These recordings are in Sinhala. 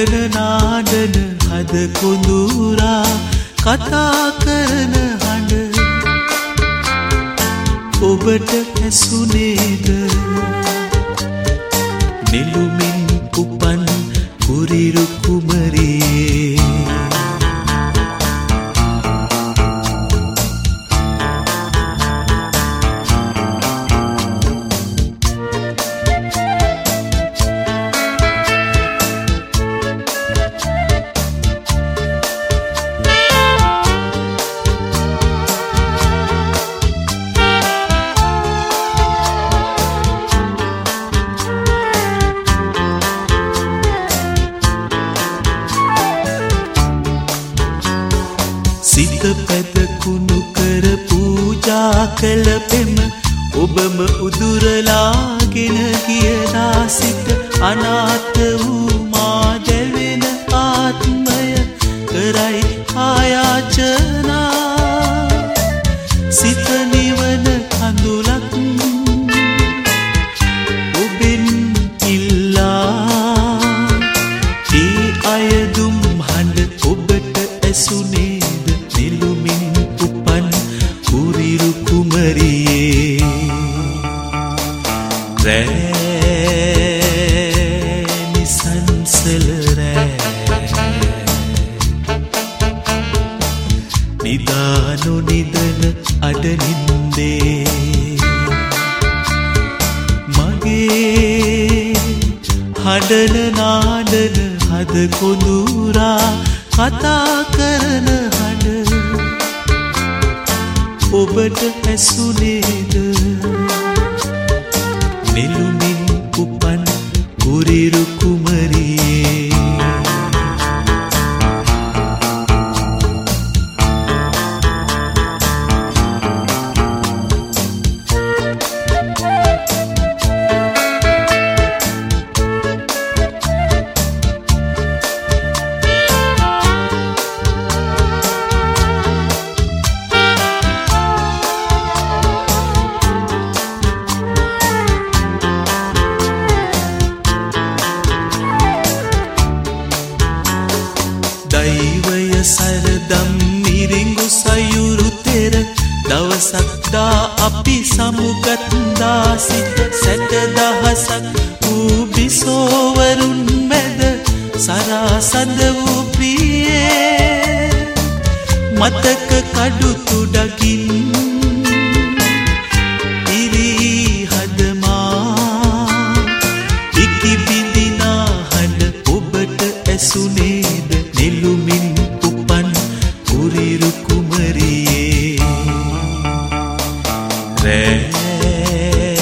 හඬන නාඩන හද කොඳුරා කතා කරන හඬ ඔබට ඇසුනේද නෙළුමින් උපන් කුරිරු කුමරියේ සිත පැදකුණු කර පූජා කළ පෙම ඔබම උදුරලාගෙන ගියදා සිට අනාථ වූ මා දැවෙන ආත්මය කරයි ආයාචනා සිත නිවන කඳුලක් ඔබෙන් ඉල්ලා ඒ අයදුම් හඬ ඔබට ඇසුනේ නෙළුමින් උපන් කුරිරු කුමරියේ රෑ නිසංසල රෑ නිදානු නිදන අඩනින්දේ මගේ හඬන නාඩන හද කොඳුරා කතා කරන හඬ ඔබට ඇසුනේද නෙළුමින් උපන් කුරිරු කුමරියේ දෛවය සරදම් මිරිඟු සයුරු තෙර දවසක් දා අපි සමුගත්දා සිට සැට දහසක් වූ බිසෝවරුන් මැද සරාසඳ වූ ප්‍රියේ මතක කඩු තුඩකින් ඉරි හදමා ඉකි බිඳිනා හඬ ඔබට ඇසුනේද නෙළුමින් උපන් කුරිරු කුමරියේ රෑ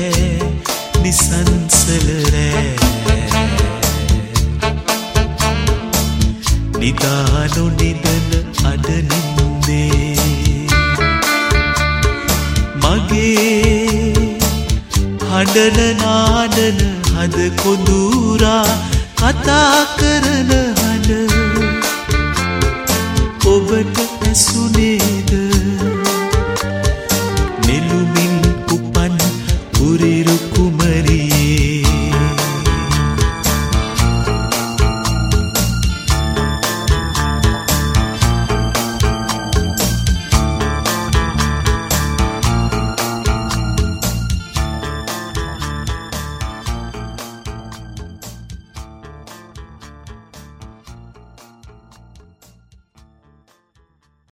නිසංසල රෑ නිදානු නිදන අඩනින්දේ මගේ හඬන නාඩන හද කොඳුරා කතා කරන හඬ ඔබට ඇසුනේද